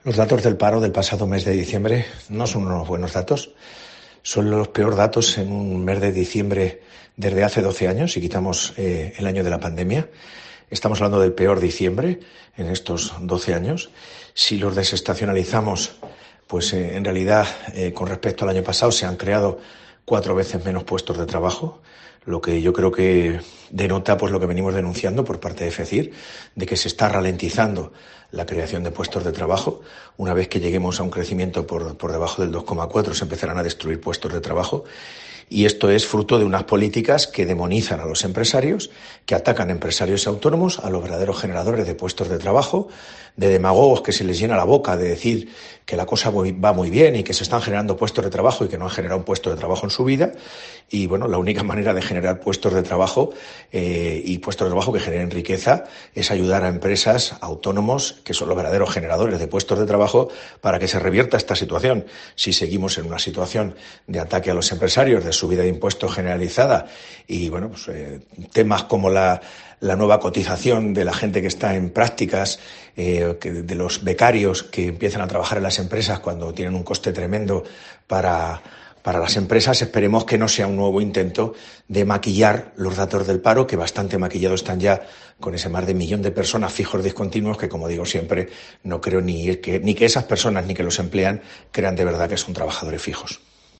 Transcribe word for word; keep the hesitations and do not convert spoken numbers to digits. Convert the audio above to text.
Los datos del paro del pasado mes de diciembre no son unos buenos datos. Son los peores datos en un mes de diciembre desde hace doce años, si quitamos eh, el año de la pandemia. Estamos hablando del peor diciembre en estos doce años. Si los desestacionalizamos, pues eh, en realidad eh, con respecto al año pasado se han creado cuatro veces menos puestos de trabajo, lo que yo creo que denota pues lo que venimos denunciando por parte de FECIR, de que se está ralentizando la creación de puestos de trabajo. Una vez que lleguemos a un crecimiento por, por debajo del dos coma cuatro se empezarán a destruir puestos de trabajo. Y esto es fruto de unas políticas que demonizan a los empresarios, que atacan a empresarios autónomos, a los verdaderos generadores de puestos de trabajo, de demagogos que se les llena la boca de decir que la cosa va muy bien y que se están generando puestos de trabajo y que no han generado un puesto de trabajo en su vida. Y bueno, la única manera de generar puestos de trabajo eh, y puestos de trabajo que generen riqueza es ayudar a empresas, autónomos, que son los verdaderos generadores de puestos de trabajo, para que se revierta esta situación. Si seguimos en una situación de ataque a los empresarios, de subida de impuestos generalizada y bueno, pues, eh, temas como la, la nueva cotización de la gente que está en prácticas, eh, que, de los becarios que empiezan a trabajar en las empresas cuando tienen un coste tremendo para, para las empresas, esperemos que no sea un nuevo intento de maquillar los datos del paro, que bastante maquillados están ya con ese más de millón de personas fijos discontinuos que, como digo siempre, no creo ni que, ni que esas personas ni que los emplean crean de verdad que son trabajadores fijos.